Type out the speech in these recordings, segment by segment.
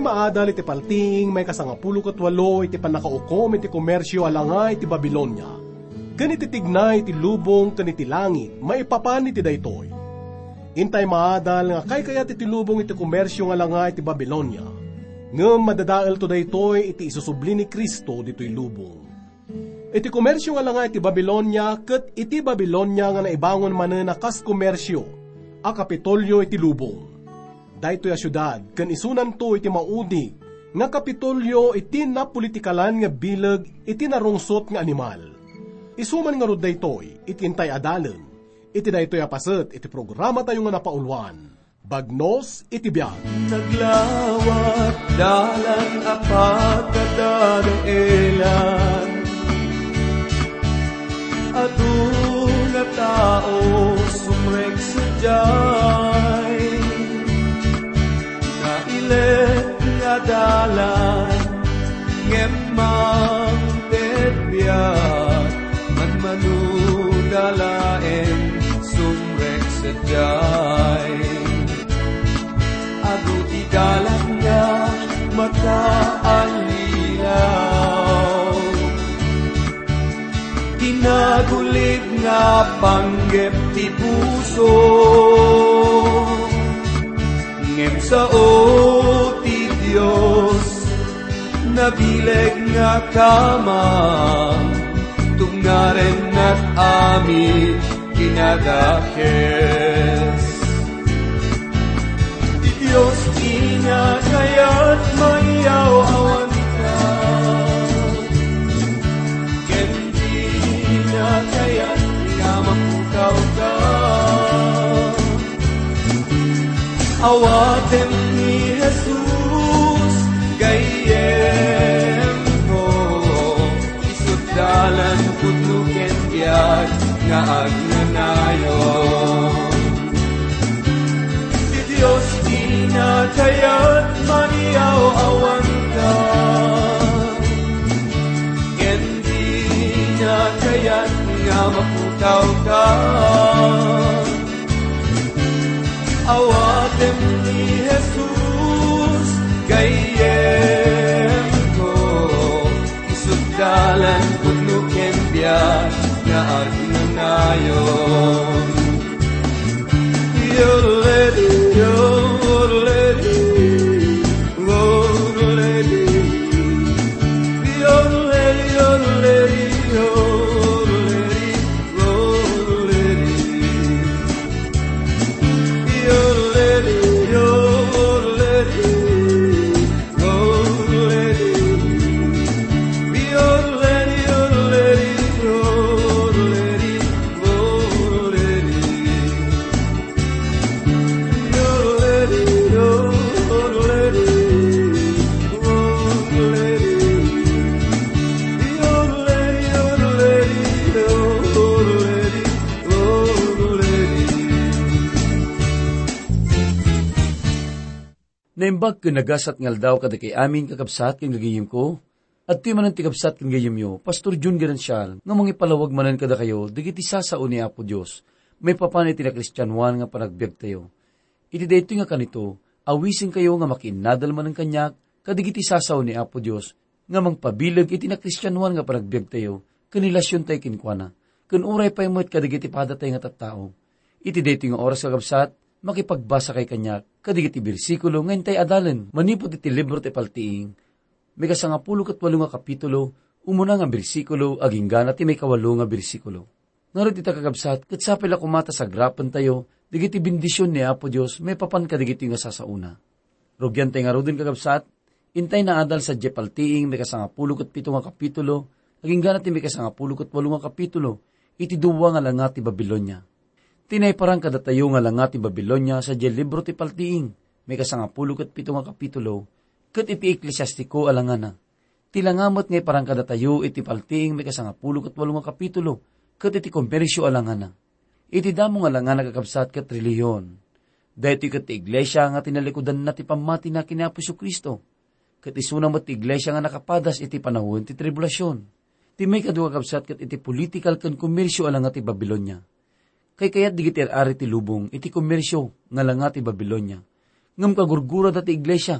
maadal iti palting, may kasangapulo katwalo, iti panakaukom, iti komersyo alanga iti Babilonia. Ganiti tignay iti lubong, kaniti langit, maipapan iti daytoy. Intay maadal nga kayat iti lubong iti komersyo alanga iti Babilonia. Ngem madadael to daytoy iti isusubli ni Kristo ditoy lubong. Iti komersyo alanga iti Babilonia, ket iti Babilonia nga naibangon manen kas komersyo, a Kapitolyo iti lubong. Daytoy a syudad, ken isunan to iti maudi, nga Kapitolyo iti napolitikalan nga bilag iti narungsot nga animal. Isuman nga rod daytoy, iti intay adalan, iti daytoy apaset, iti programa tayo nga napaulwan. Bagnos iti biyag. Naglawat dalan apat kadadaelan, aduna tao sumrek sadyay. Nga dalan ngemang tetbiat man manudalaen sumrek sadyay. Aguti dalan nga makaalilaw, tinagulig nga panggep ti puso, ngem sao ti Diyos nabileg nga kamang tungaren at amin kinadakes. Ti Diyos inagaya't mayaw-awan ka, ken di inagaya't nga mapukaw ka. Awatem ni Jesus gayem ko, isuddalan kutluken biyag nga agnanayon. Di Diyos inagaya't maniyaw-awan ka, ken di inagaya't nga maputaw ka. Awatem ni Jesus gayem ko, isugdalan kutluken biyag nga agnanayon. Yodeledi, yodeledi, yodeledi, yodeledi, yodeledi, Naimbag kinagasat ngal daw kada kay amin kakabsat kang gagayim ko, at ti manan ti kabsat kang gagayim yo, Pastor Jun Garansyal, nga mga palawag manan kada kayo, digiti sasao ni Apo Diyos, may papanay ti na Kristyanuan nga panagbiag tayo. Iti dayto nga kanito, awisin kayo nga makiinadal manan kanyak, kadigiti sasao ni Apo Diyos, nga mangpabilag iti na Kristyanuan nga panagbiag tayo, kanilasyon tayo kinkwana, kun uray pa imot kadigiti pada tayo nga tattao. Iti dayto nga oras kakabsat, makipagbasa kay kanyak, kadigiti bersikulo, ngayon tayo adalan, manipot iti libro ti paltiing, may kasangapulo katwalo nga kapitulo, umuna nga bersikulo, aging gana ti may kawalo nga bersikulo. Narod ita kakabsat, katsapila kumata sa grapan tayo, digiti bendisyon ni Apo Diyos, may papan kadigiti nga sasauna. Rugyan tayo nga rodin kakabsat, intay na adal sa Jepaltiing, may kasangapulo katpito nga kapitulo, aging gana ti may kasangapulo katwalo nga kapitulo, iti duwa nga langa ti Babilonia. Tinay parang kadatayo nga langa ti Babilonia sa libro ti paltiing, may kasangapulo katpito nga kapitulo, ket iti Eklesiastiko alangana. Tilangamot ngay parang kadatayo iti paltiing may kasangapulo katwalo nga kapitulo, ket iti Komersyo alangana. Iti damo nga langana kakabsat ket reliyon. Dahito ket ti iglesia nga tinalikudan na ti pamati na kini Apo Kristo, ket isuna mo ti iglesia nga nakapadas iti panahon ti tribulasyon. Ti may kadua kakabsat ket iti political ken komersyo alanga ti Babilonia. Kay kayat digiti ari ti lubong, iti komersyo nga langa ti Babilonia. Ngam kagurgura dati iglesia,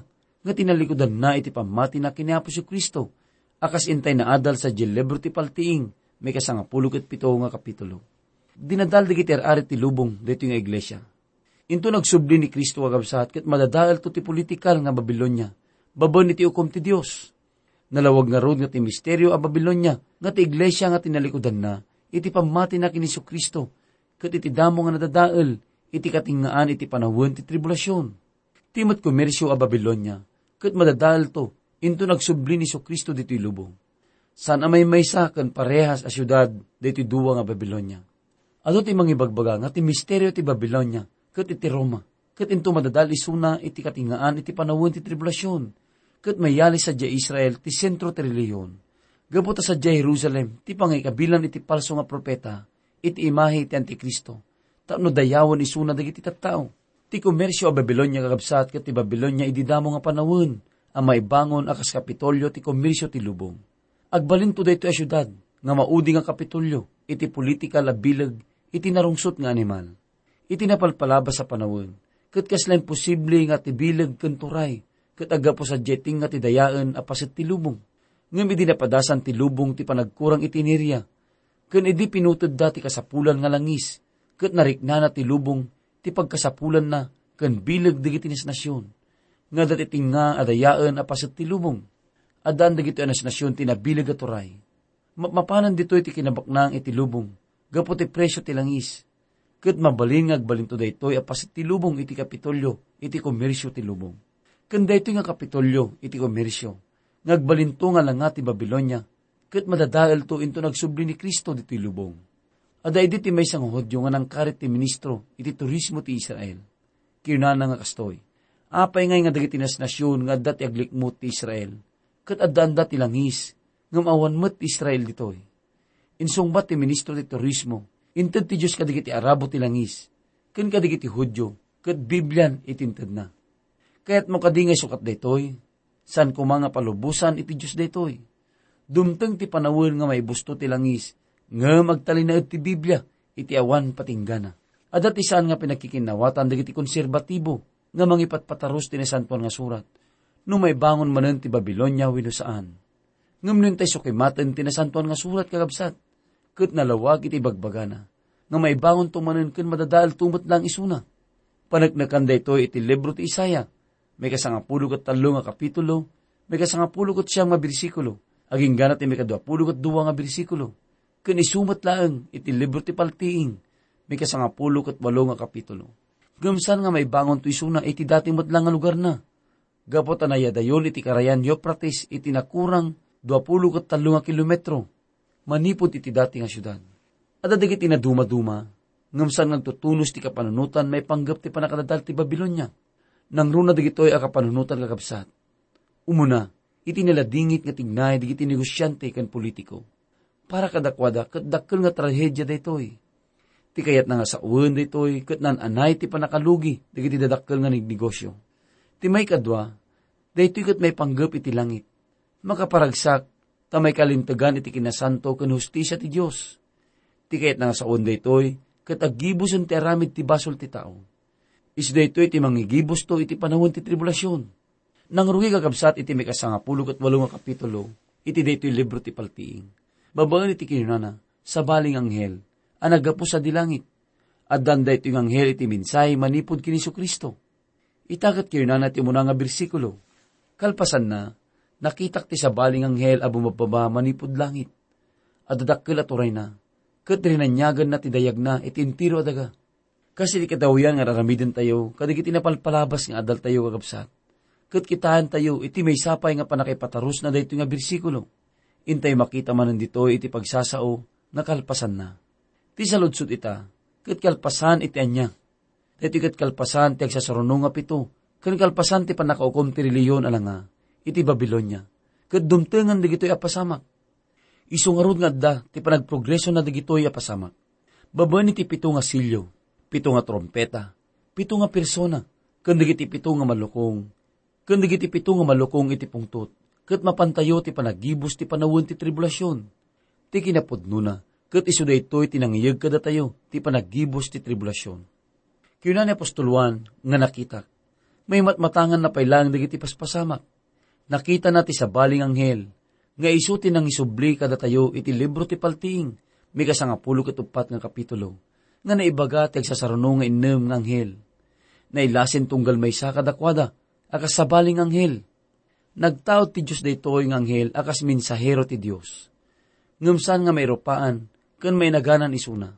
nga tinalikudan na iti pamati na kiniapo si Kristo, akas intay na adal sa Gelebro ti paltiing, may kasangapulog at 7 nga kapitulo. Dinadal di kiti arit ti lubong dito nga iglesia. Into nagsubli ni Kristo agabsat, ket madadaal to ti politikal nga Babilonya, babon iti ukom ti Dios. Nalawag nga rod nga ti misteryo a Babilonya, nga ti iglesia nga tinalikudan na, iti pamati na kini Kristo, ket iti damo nga nadadaal, iti katingaan iti panahon ti tribulasyon. Timot komersyo a Babilonya, ket madadaal to, into nagsubli ni Kristo dito'y lubong. San amay maysa ken parehas a syudad dito'y duwa nga Babilonya. Ado ti mangibagbaga nga ti misteryo ti Babilonya, ket iti Roma, ket into madadal isuna iti katingaan iti panahon ti tribulasyon, ket mayali sa Israel ti sentro ti reliyon. Gabuta sa Jerusalem, ti pangikabilan iti palso nga propeta, iti imahe ti Antikristo, tapno dayawon isuna dagiti tattao. Ti komersyo a Babilonya kagabsat, ket ti Babilonya ididamo nga panahon, ang maibangon akas Kapitolyo ti komersyo ti lubong. Agbalin to dayto a syudad, nga maudi nga Kapitolyo, iti politikal a bilag, iti narungsot nga animal. Iti napalpalabas sa panahon, ket kaslan posible nga ti bilag ken turay, ket agapo sa jetting nga ti dayaan apaset ti lubong. Ngem idi napadasan ti lubong ti panagkurang iti nirya, ken idi pinuted dati kasapulan nga langis, ket nariknana ti lubong ti pagkasapulan na ken bilag dagiti nasyon. Nga dati tinga adayaan apaset ti lubong. Adan dagiti nasyon ti nabilag a turay. Mapanan dito iti kinabaknang iti lubong, gapo ti presyo ti langis. Ket mabalin nga agbalin to daytoy apaset ti lubong iti Kapitolyo, iti komersyo ti lubong. Ken daytoy nga Kapitolyo iti komersyo, ngagbalin to nga langa ti Babilonya, ket madadael to into nagsubli ni Kristo dito'y lubong. Aday di ti maysang Hudyo nga nangkarit ti ministro iti turismo ti Israel. Kinana nga kastoy, apay ngay nga dagiti nasyon nga dati aglikmot ti Israel, ket addaan dati langis, ngam awan met ti Israel ditoy. Insungbat ti ministro ti turismo, inted ti Diyos kadigiti Arabo ti langis, ken kadigiti Hudyo, ket Biblian itinted na. Kaya't mo kadingay sukat daytoy, san kumanga palubusan iti Diyos daytoy. Dumteng ti panawon nga may busto ti langis, nga magtalinaed ti Biblia, iti awan patinggana. Adat isaan nga pinakikinawatan dagiti konserbatibo, nga mangipatpataros ti nasantuan nga surat, no may bangon manen ti Babilonya wino saan. Ngam nun tayo sukimaten ti nasantuan nga surat kagabsat, ket nalawag iti bagbagana, nga may bangon tumanen ken madadaal tumot lang isuna. Panagnakan daytoy iti libro ti Isaya, may 13 nga kapitulo, may 19 nga bersikulo, aging ganat may 22 nga bersikulo, ken isumat laeng iti libro ti paltiing, may 18 nga kapitulo. Gamsan nga may bangon to isuna iti dating matlang nga lugar na. Gapot anayadayon iti karayan Euphrates iti nakurang 23 nga kilometro, manipod iti dating nga syudad. At adagit ina duma-duma, ngamsan nagtutunos ti kapanunutan may panggap ti panakadadal ti Babilonya. Nang runa dagitoy a kapanunutan kakabsat. Umuna, iti niladingit nga tignay digiti negosyante ken politiko. Para kadakwada ket dakkel nga trahedya daytoy. Ti kayat na nga sa uwan daytoy ket nananay ti panakalugi digiti dadakkel nga negosyo. Ti may kadwa, daytoy ket may panggap iti langit. Makaparagsak ta may kalintegan iti kinasanto ken hustisya ti Dios. Ti kayat na nga sa uwan daytoy ket aggibusen ti aramid ti basol ti tao. Isda ito iti mangigibos to iti panahon ti tribulasyon. Nang rugi kakabsat iti may 18 nga kapitulo, iti dito libro ti paltiing. Babaan iti kinunana, sa baling anghel, anagapo sa dilangit. At danda ito yung anghel iti minsay manipod kini Kristo. Itagat kinunana iti muna nga bersikulo. Kalpasan na, nakitak ti sa baling anghel a bumababa manipod langit. At dadakkel at uray na, ket rinanyagan na ti dayag na iti intiro adaga. Kasi di kadawian nga raramidin tayo, kadigit inapalpalabas nga adal tayo kagabsat. Ket kitaan tayo, iti may sapay nga panakipataros na dayto nga bersikulo. Intay makita man dito iti pagsasao, nakalpasan na. Ti saludsud ita, ket kalpasan iti anya. Dayto ket kalpasan ti agsasarunong nga 7, ken kalpasan ti panakaukom ti reliyon alanga, iti Babilonya. Ket dumtengan digitoy apasamak. Isungarod nga adda, ti panagprogreso na digitoy apasamak. Babaen iti 7 nga silyo, 7 nga trompeta, 7 nga persona, kandigiti 7 nga malukong, kandigiti 7 nga malukong iti pungtot, ket mapantayo ti panagibos ti panawon ti tribulasyon. Ti kinapudno na, ket isu daytoy tinangiyeg kada tayo, ti panagibos ti tribulasyon. Kiuna ni Apostol Juan nga nakita, May matmatangan na pailang dagiti paspasamak. Nakita nati sa baling anghel, nga isuti ng isubli kada tayo iti libro ti paltiing, may kasangapulo katupat nga kapitulo, nga naibaga ti agsasarunong nga inem ng anghel. Nailasin tunggal may sa kadakwada, akas sa baling anghel. Nagtaod ti Diyos daytoy ng anghel, akas minsahero ti Diyos. Ngumsan nga may ropaan, kan may naganan isuna.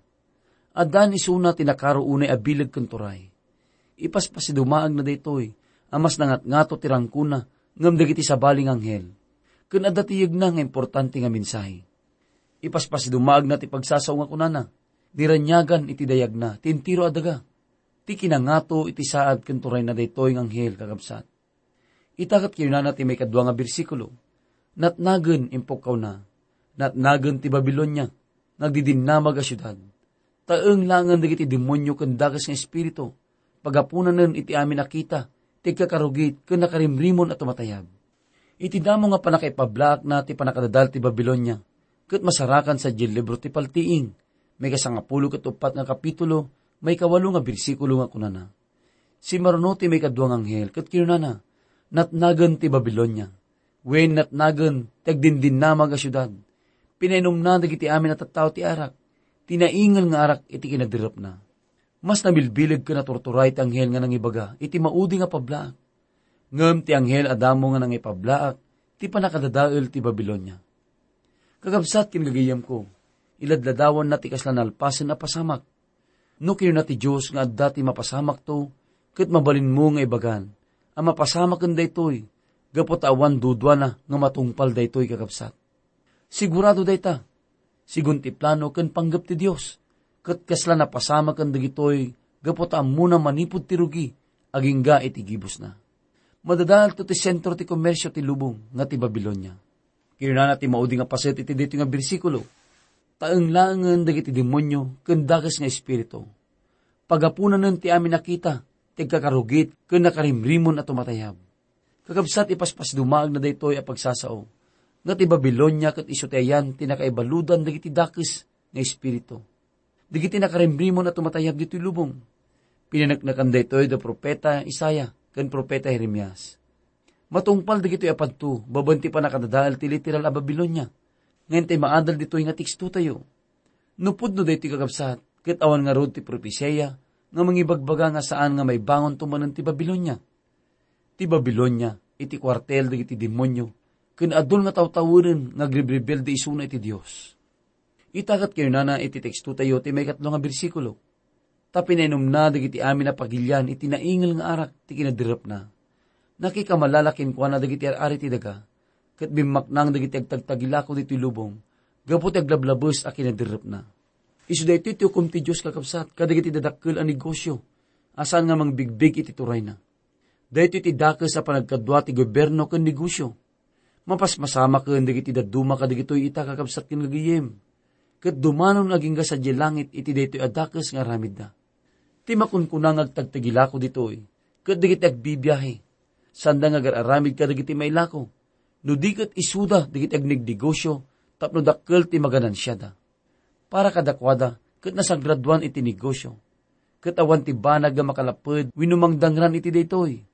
Adan isuna tinakaro unay abilag kanturay. Ipaspasidumaag na daytoy, amas nangat-ngato tirangkuna, ngam dagiti sa baling anghel. Kun adatiyag na nga importante nga mensahe. Ipaspasidumaag na ti pagsasaw nga kunana, diranyagan iti dayag na, tintiro adaga. Ti kinangato iti saad kanturay na daytoy ng anghel kakabsat. Itakat kayo na ti may kadwa nga bersikulo, natnagen impokaw na, natnagen ti Babilonia, nagdidinamag a syudad. Taeng langan dagiti demonyo ken dagas nga espiritu, pagapunanen iti amin nakita, ti kakarugit ken nakarimrimon at tumatayab. Iti damo nga panakaipablaak na ti panakadadal ti Babilonia, ket masarakan sa libro ti paltiing, may kasangapulo katupat nga kapitulo, may 8 nga bersikulo nga kunana. Si maruno ti may kadwang anghel, ket kinunana, natnagen ti Babilonia, wen natnagen tagdindinamag a syudad, pinainom na dagiti amin at tattao ti arak, tinaingal nga arak iti kinadirap na. Mas nabilbilig ka na torturay ti anghel nga nangibaga, iti maudi nga pablaak. Ngem ti anghel adamo nga nangipablaak, ti panakadadael ti Babilonia. Kagabsat kinagagayam ko, iladladawan na ti kaslan alpasen a pasamak. No kino na ti Diyos nga adda ti mapasamak to, ket mabalin mo nga ibagan, ang mapasamaken daytoy, gapot awan dudwa na nga matungpal daytoy kagabsat. Sigurado dayta, sigun ti plano ken panggap ti Dios, ket kasla napasamaken dagitoy, gapot amuna manipud ti rugi, agingga iti gibus na. Madadal to ti sentro ti komersyo ti lubong nga ti Babilonia. Kinuna ti maudi nga paset iti dito nga bersikulo, taeng langan dagiti demonyo ken dagas nga espiritu. Pagapunanen ti amin nakita, ti kakarugit ken nakarimrimon at tumatayab. Kakabsat ipaspasdumaag na daytoy a pagsasao, nga ti Babilonia ket isoteyan ti nakaibaludan dagiti dakes nga espiritu. Dagiti nakarimrimon at tumatayab dito'y lubong. Pinanaknakan daytoy da propeta Isaya ken propeta Jeremias. Matungpal dagitoy apadto, babanti pa nakadadaal ti literal a Babilonia. Ngayon tayo maadal dito'y nga teksto tayo. Nupod no daytoy kakabsat, ket awan nga rod ti propesya, nga mangibagbaga nga saan nga may bangon tumanan ti Babilonia. Ti Babilonia, iti kwartel dagiti demonyo, ken adul nga tawtawuren nga agribribel di isuna iti Dios. Itakat kayo na iti teksto tayo ti may 3 nga bersikulo. Tapinainom na dagiti amin na pagilyan iti naingal nga arak ti kinadirap na. Nakikamalalakin ko na dagiti ari ti daga, ket bimaknang dagiti agtagtagilako diti lubong, gapot aglablabos a kinadirap na. Isu daytoy ti hukom ti Dios kakabsat, kadagiti dadakkel a negosyo, asan nga mangbigbig iti turay na. Daytoy ti dakes sa panagkadwa ti gobyerno ken negosyo. Mapasmasama ken dagiti daduma kadagitoy ita kakabsat ken gagayem. Ket dumanon aging sa langit iti daytoy adakes nga ramid na. Ti makunkunang agtagtagilako ditoy, ket dagiti agbibiyahe. Sanda nga agararamid ka dagiti mailako. No di ket isuda dagiti agnegdegosyo, tapno dakkel ti maganansyada. Para kadakwada, ket nasagraduan iti negosyo. Ket awan ti banag nga makalaped, winumangdangran iti daytoy.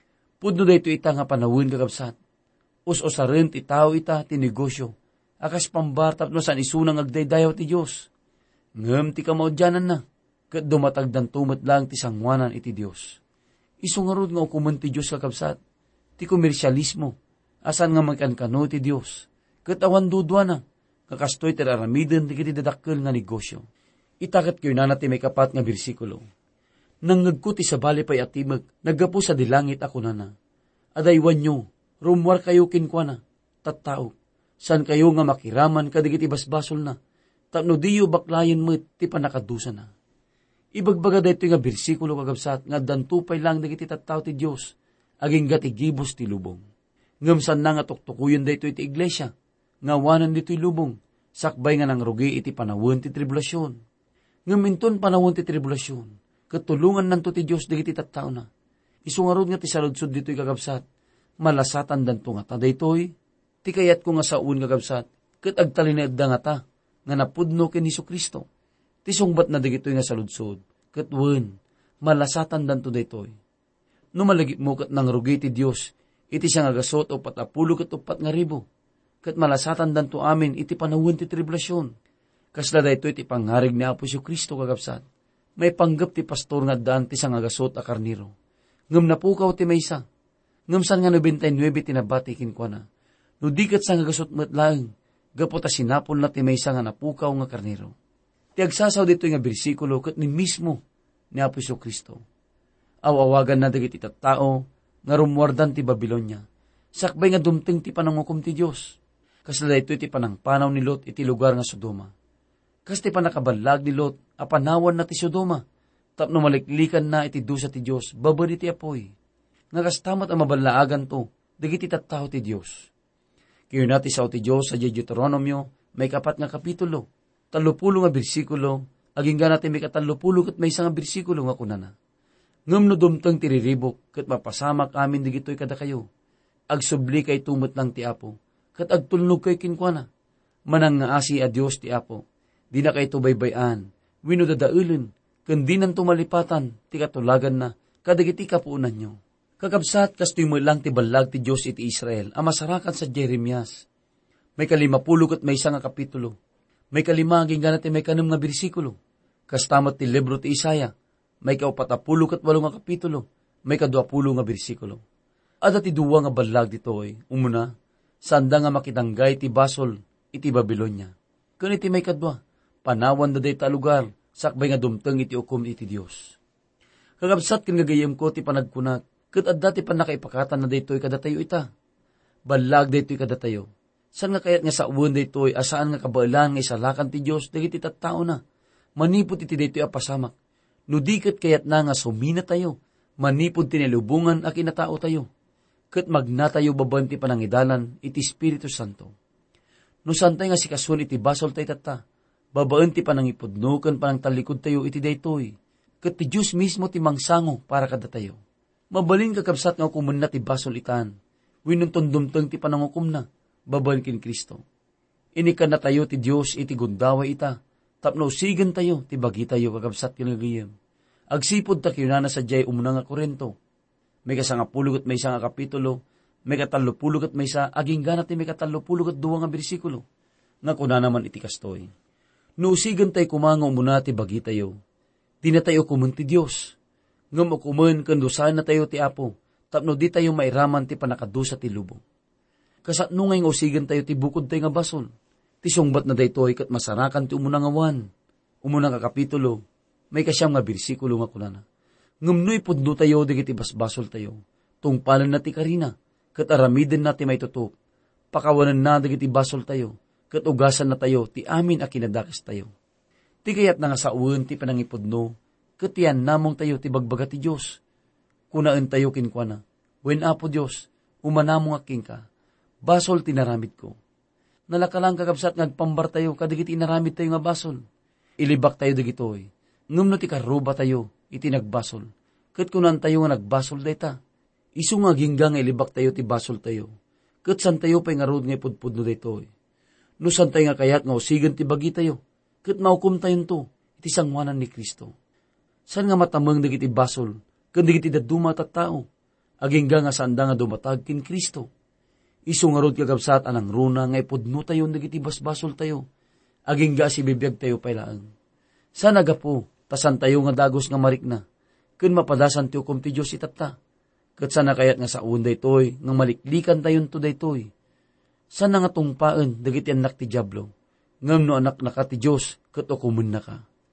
Pudno daytoy ita nga panawin kakabsat. Us-usaren ti tao ita ti negosyo. Akas pambartap no san isunang agdaydayaw ti Diyos. Ngem ti kamaudyanan na, ket dumatagdan tumet lang ti sangwanan iti Diyos. Isungarod nga ukuman ti Diyos kakabsat, ti komersyalismo, asan nga magkankano ti Diyos, ket awan dudwa na, kakastoy ti aramiden ti kiti dadakkel nga negosyo. Itakat kayo na ti may 4 nga bersikulo. Nangagko ti sabali pay atimag, naggapo sa dilangit ako na na. Adaywan nyo, rumwar kayo kinkwana, tattao. San kayo nga makiraman kadigiti basbasol na, tapno diyo baklayan mo ti panakadusa na. Ibagbaga dayto nga bersikulo kagabsat, nga dantupay lang dagiti tattao ti Diyos, aging gatigibos ti lubong. Ngamsan na nga tuktukuyon dayto iti iglesia, nga wanan dito lubong, sakbay nga nang rugi iti panawon ti tribulasyon. Ngaminton panawon ti tribulasyon, katulungan nanto ti Diyos dagiti tattao na. Isungarod nga ti saludsod dito'y kagabsat, malasatan danto nga ta daytoy, ti kayat ko nga saun kagabsat, ket agtalined da nga ta, nga napudno ken Jesu-Kristo. Ti sungbat na dagitoy nga saludsod, ket wen, malasatan danto daytoy. Numalagip mo kat nang rugi ti Diyos, iti siya nga gasot o 44,000. Kat malasatan danto amin iti panawin ti triblasyon. Kasla da ito iti pangharig ni Apo Kristo kagabsat. May panggap ti pastor nga daan ti sang agasot a karniro. Ngam napukaw ti maysa. Ngam san nga 99 tinabati kinkwana. No di kat sang agasot matlaeng, gapot a sinapol na ti maysa nga napukaw nga karniro. Ti agsasaw dito nga bersikulo kat ni mismo ni Apo Kristo. Awawagan na dagiti tattao nga rumwardan ti Babilonia. Sakbay nga dumteng ti panangukom ti Diyos. Kasla ito iti panangpanaw ni Lot iti lugar nga Sodoma. Kas ti panakabalag ni Lot, apanawan na ti Sodoma. Tapno maliklikan na iti dusa ti Diyos, babari ti apoy. Nga kastamat ang mabalaagan to, dagiti tattao ti Diyos. Kayo nati sa ti Diyos sa Deuteronomio, may 4 nga kapitulo, 30 nga bersikulo, aging ganati may 30 kat may isang nga bersikulo nga kunana. Ngam no dumteng tiriribok, kat mapasamak amin digito'y kada kayo. Agsubli kay tumot lang ti Apo, kat agtulnog kay kinkwana. Manang nga asi a Diyos ti Apo, di na kay tubaybayan, wino dadaulen, kundi nang tumalipatan, ti katulagan na, kadagiti kapuunan nyo. Kakabsat, kastoy mo lang ti balag ti Diyos iti Israel, ang masarakan sa Jeremias. May 50 kat may isang nga kapitulo, may 5 aging ganat may 6 nga bersikulo, kastamat ti libro ti Isaya, may 40 kat 8 nga kapitulo, may 20 nga bersikulo. At ati 2 nga balag ditoy, umuna, sanda nga makitanggay ti basol, iti Babilonia. Kun iti may 2, panawan da day ta lugar, sakbay nga dumteng iti ukom iti Diyos. Kagabsat kin gagayem ko ti panagkunat, ket adda ti panakaipakatan na daytoy kadatayo ita. Balag daytoy kadatayo. San nga kayat nga sa uwan daytoy, asaan nga kabailan nga isalakan ti Diyos, dagiti tattao na. Manipod iti daytoy apasamak. No di ket kayat na nga sumina tayo, manipod tinilubungan a kinatao tayo. Ket magnatayo baban ti panangidalan iti Espiritu Santo. No santay nga sikasun iti basol tayo tata, babaan ti panangipudno ken panangtalikod tayo iti daytoy. Ket ti Diyos mismo ti mangsango para kada tayo. Mabalin kakabsat nga ukumun na ti basol itan. Winon tondumteng ti panangukum na, babain kin Kristo. Inikan na tayo ti Diyos iti gundaway ita, tapno sigan tayo ti bagi tayo kakabsat kinagayam. Agsipod ta kinana sa jay umuna nga Korinto. May 10 kat may 1 nga kapitulo, may 30 kat may 1, aging ganat ti may 30 kat 2 nga bersikulo. Nga kuna naman iti kastoy. No sigan tayo kumango umuna ti bagi tayo. Di na tayo kumun ti Diyos. Ngam ukumen kandusahan na tayo ti Apo, tapno di tayo mairaman ti panakadusa ti lubong. Kasatno ngay usigan tayo ti bukod tayo nga basol. Ti sungbat na daytoy kat masarakan ti umuna nga wan. Umuna nga kapitulo, may 9 nga bersikulo nga kunana. Ngam no'y pudno tayo digiti basbasol tayo. Tungpalan na ti karina, kat aramiden na ti may tutok. Pakawanan na digiti basol tayo, kat ugasan na tayo ti amin a kinadakis tayo. Ti kayat na nga sa uwan ti panangipudno, katiyan namong tayo ti bagbaga ti Diyos. Kunaan tayo kinkwana, wen Apo Diyos, umanamong aking ka, basol tinaramid ko. Nalakalang kakabsat ngagpambar tayo, kadigiti inaramid tayo nga basol. Ilibak tayo digitoy, ngam no ti karuba tayo, iti nagbasol. Kat kunan tayo nga nagbasol dayta, iso nga gingga nga ilibak tayo ti basol tayo. Kat san tayo pa'y nga rod nga ipudpudno daytoy. No san tayo nga kayat nga usigan ti bagi tayo, kat maukum tayo to, iti sangwanan ni Kristo. San nga matamang dagiti basol, kan dagiti daduma tattao, agingga nga sanda nga dumatag kin Kristo. Isu nga rod kagabsat anang runa nga ipudno tayo dagiti basbasol tayo, agingga si bibiyag tayo pailaan. San agapo, tasan tayo nga dagos nga marik na, kun mapadasan ti ukom ti Diyos itata. Kat sana kayat nga sa uwan daytoy, nga maliklikan tayon to daytoy. Sana nga tungpaan dagiti anak ti Diablo, ngam no anak na ka ti Diyos, kat ukumun na ka.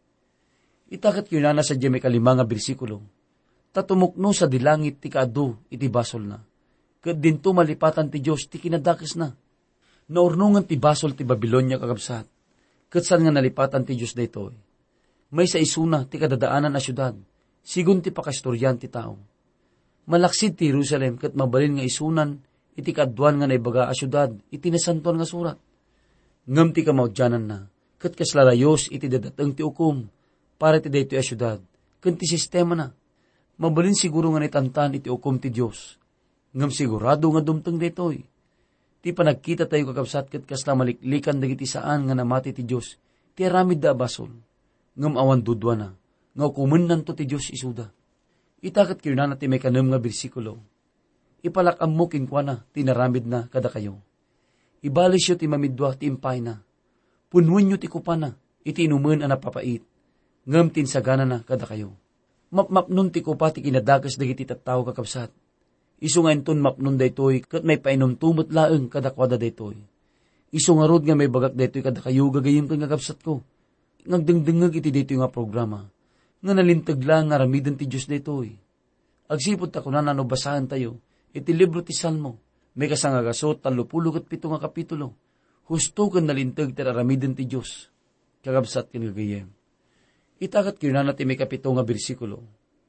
Itakat kinana sa may 5 nga bersikulo. Tatumukno sa dilangit ti kaadu iti basol na. Kat dinto malipatan ti Diyos ti kinadakis na. Naurnungan ti basol ti Babilonia kakabsat. Kat saan nga nalipatan ti Diyos daytoy. May sa isuna ti kadadaanan na syudad. Sigun ti pakastoryan ti tao. Malaksid ti Jerusalem kat mabalin nga isunan iti kadwan nga naibaga a syudad iti nasantuan nga surat. Ngam ti kamaudyanan na. Kat kaslarayos iti dadateng ti ukom. Para ti daytoy a syudad, ken ti sistema na. Mabalin siguro nga nitantan iti ukom ti Diyos. Ngam sigurado nga dumteng daytoy. Ti panagkita tayo kakabsat ket kasla maliklikan dagiti saan nga namati ti Diyos, ti aramid da basol. Ngam awan dudwa na, nga ukumen nanto ti Diyos isuda. Itakat kayo na natin may kanam nga bersikulo. Ipalakam mo kinkwa na, tinaramid na kada kayo. Ibalis yo ti mamidwa ti impay na. Punwen nyo ti kupana, iti inuman ang napapait. Ngam tinsagana na kada kayo. Mapmapnun ti kupa ti kinadakas dagiti tattao kakabsat. Isu nga inton mapnun daytoy kat may painom tumot laeng kada kwada daytoy. Isu nga rod nga may bagak daytoy kada kayo gagayim kang kakabsat ko. Ngagdengdengag iti daytoy nga programa. Nga nalintag lang nga ramidan ti Diyos daytoy. Agsipod ta kunan ano basahan tayo, iti libro ti Salmo, may kasangagasot 37 nga kapitulo. Husto kan nalintag ti ramidan ti Diyos. Kakabsat ken gagayem. Itakat kayo na natin may 7 nga bersikulo.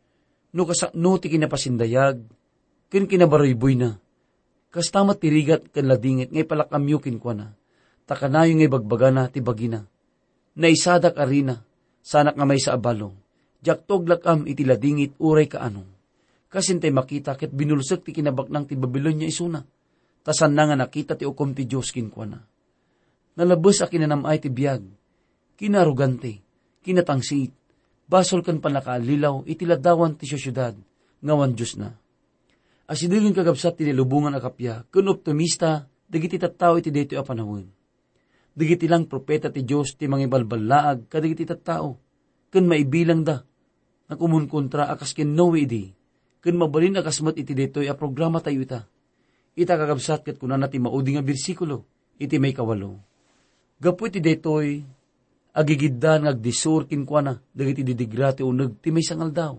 No kasakno ti kinapasindayag, ken kinabarayboy na. Kastamat tirigat ken ladingit, ngay palakamyo kinkwa na. Takanayo ngay bagbaga na ti bagina. Naisadak arina, sanak nga may sa abalo. Jaktog lakam iti ladingit uray kaano. Kasintay makita ket binulsek ti kinabaknang ti Babilonia isuna. Tasan na nga nakita ti ukom ti Diyos kinkwa na. Nalabos a kinanamay ti biyag. Kinarugante, kinatangsit, basol kan panakaalilaw iti ladawan ti syudad, ngawan Diyos na. Asidilin kagabsat ti nilubungan a kapya, kun optimista, dagiti tattao iti daytoy a panahon. Dagiti lang propeta ti Diyos ti mangibalbalaag kadagiti tattao, kun maibilang da, nakumunkontra akas ken no idi, kun mabalin akasmat iti daytoy a programa tayo ita. Ita kagabsat ket kunan ti maudi nga bersikulo, iti may 8. Gapu iti daytoy agigiddan ngagdisur kinkwana dagiti didigrati uneg ti may sangal daw.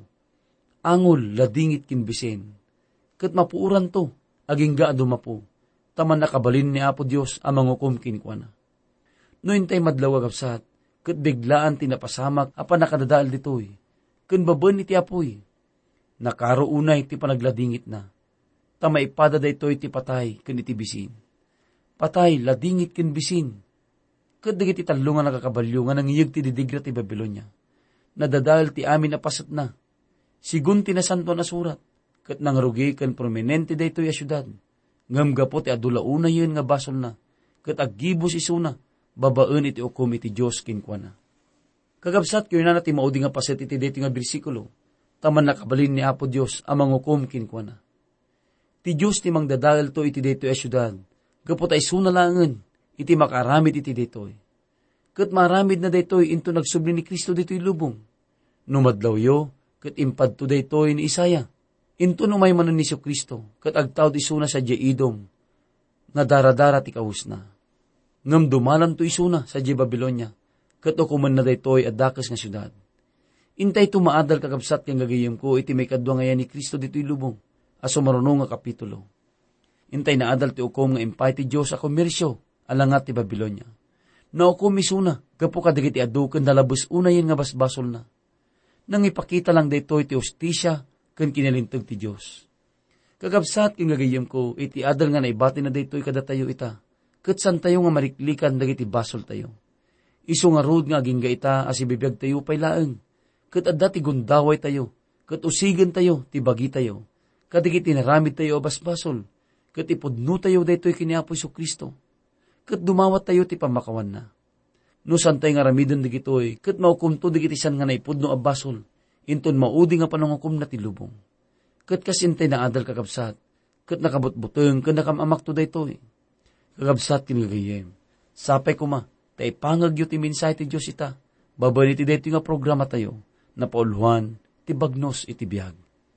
Angol ladingit kinbisen. Ket mapuuran to aging gaado mapo. Taman nakabalin ni Apo Dios ang mangukom kinkwana. No intay madlaw agabsat ket biglaan ti napasamak apan nakadadaal ditoy. Ken baben iti apoy. Nakaro unay ti panagladingit na. Tamaipada daytoy ti patay ken iti bisin. Patay ladingit ken bisin. Ket dagiti tallo nga nakakabalyo nga nangiyeg ti didigra ti Babilonia. Nadadal ti amin apasat na. Sigun ti nasanto na surat. Ket nangrugi ken prominente daytoy a syudad. Ngem gapo ti adula una yun nga basol na. Ket aggibos isuna. Babaen iti ukom iti Dios kinkwana. Kagabsat kayo na ti maudi nga paset iti daytoy nga bersikulo. Taman nakabalin ni Apo Dios ang mangukom kinkwana. Ti Dios ti mangdadal to iti daytoy a syudad. Gapo ta isuna langen. Iti makaramid iti daytoy. Ket maramid na daytoy into nagsubli ni Kristo daytoy lubong. Numadlaw yo, ket impadto daytoy ni Isaya. Into numay manen ni Kristo, ket agtawd isuna sa Edom, nga daradara ti kaus na. Ngem dumalan to isuna sa Babilonia, ket ukuman na daytoy adakes nga syudad. Intay tumaadal kakabsat ken gagayem ko iti may kadwa ngayan ni Kristo daytoy lubong, aso marunong nga kapitulo. Intay naadal ti ukom nga impay ti Dios a komersyo, alangat ti Babilonia. Naukom isuna, gapo kadagiti adu ken dalabos una yen nga basbasol na. Nang ipakita lang daytoy ti hustisya ken kinalinteg ti Dios. Kagabsat ken gagayem ko iti adal nga naibati na daytoy kada tayo ita. Ket san tayo nga mariklikan dagiti basol tayo. Isu nga rod nga aging gaita as ibibiyag tayo pay laeng. Ket adda ti gundaway tayo, ket usigen tayo ti bagi tayo. Kadagiti naramid tayo basbasol, ket ipudno tayo daytoy ken ni Apo Kristo. Ket dumawat tayo ti pamakawan na. No santay nga ramiden digitoy, ket maukumto digiti san nga naipudno a basol, inton maudi nga panangukom na ti lubong. Ket kasintay na adal kakabsat, ket nakabutbuteng ken nakamamak to daytoy. Kakabsat kinigayem. Sapay kuma, tay pangagyo ti minsay ti Dios ita. Babali ti daytoy nga programa tayo, na pauluhan ti bagnos iti biag.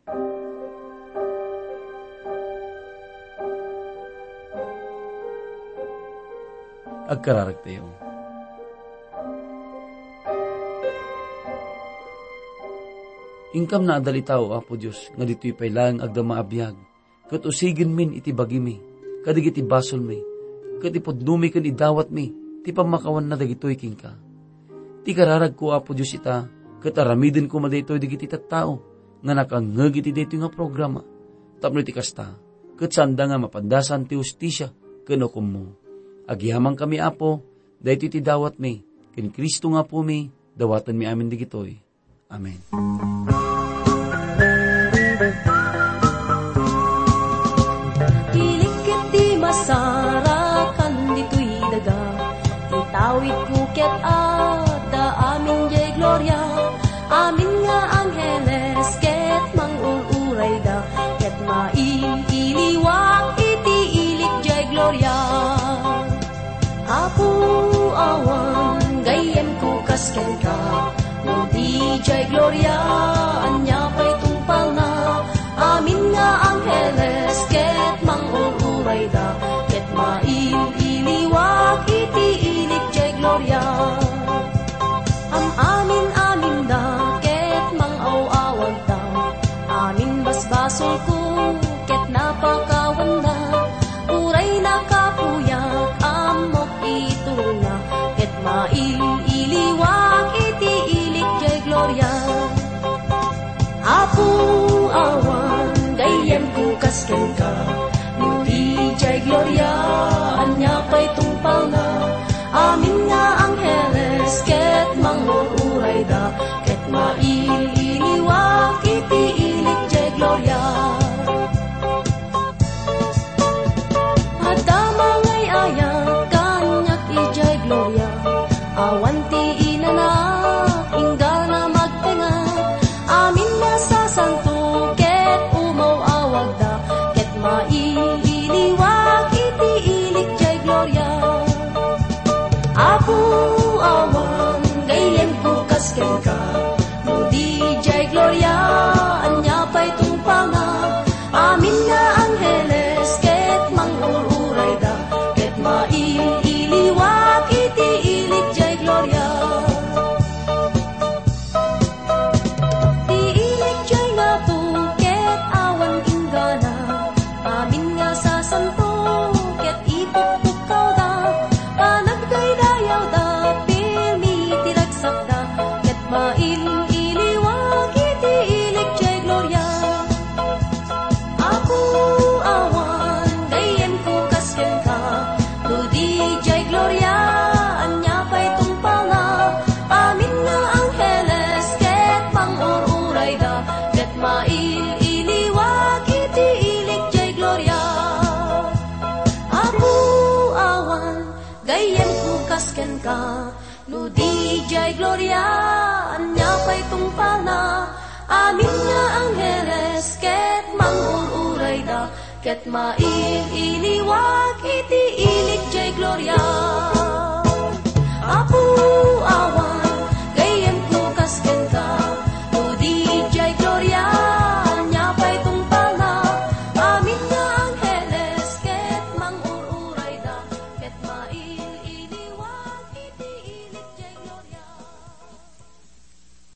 Agkararag tayo. Ingkam na adalitaw, Apo Diyos, nga dito'y pailang agdama abiyag, kat usigin min iti bagi mi, kadig iti basol mi, kat ipodnumi kan idawat mi, ti pamakawan na dagito'y kingka. Ti kararag ko, Apo Diyos ita, kat aramidin ko madito'y digiti tattao, nga nakangag iti dito'y nga programa, tapno iti kasta, kat sanda nga mapandasan ti hustisya, kanukom mo. Agihamang kami, Apo, dahito iti dawat mi, ken Kristo nga po mi, dawatan mi amin digitoy. Amen. Ilikit di masarakan dito'y daga, itawid kuket ada amin jay gloria, amin nga angheles ket mang kasken ka, no di jay gloria, anya pa'y tungpal na. Amin nga angheles, ket mangururay da, ket maililiwag iti ilik jay gloria. Amin da, ket mangaw-awag da, amin basbasol ko, ket napakawan da, uray na kapuyak, amok itulong na, ket maililiwag iti ilik jay gloria. Apo awan, gayem ko kasken ka, no di jay gloria, anya pa'y tungpal na. Amin nga angheles, ket mangururay da, ket maililiwag iti ilik jay gloria. Adama ngay ayang kanyak ijay gloria, awan ti inanak, inggal na magtenga. Amin nga sa santo, ket umaw-awag da, ket maililiwag iti ilik jay gloria. Apo awan, gayem ko kasken ka, no di jay gloria, anya pa'y tungpal na. Amin nga angheles, ket mangururay da, ket maililiwag iti ilik jay gloria. Ti ilik jay nga to, ket awan inggana, amin nga sa santo, ket ipukpukaw da, panagdaydayaw da, pilmi tiragsak da, ket maililiwag iti ilik jay gloria. Ako awan, gayem ko kasken ka, no di jay gloria, anya pa'y tungpal na. Amin nga angheles, ket mangururay da, ket maililiwag iti ilik jay gloria. Ako awan, gayem ko kasken ka, no di jay gloria, anya pa'y tungpal na. Amin nga angheles, ket mangururay da, ket maililiwag iti ilik jay gloria. Apo awan,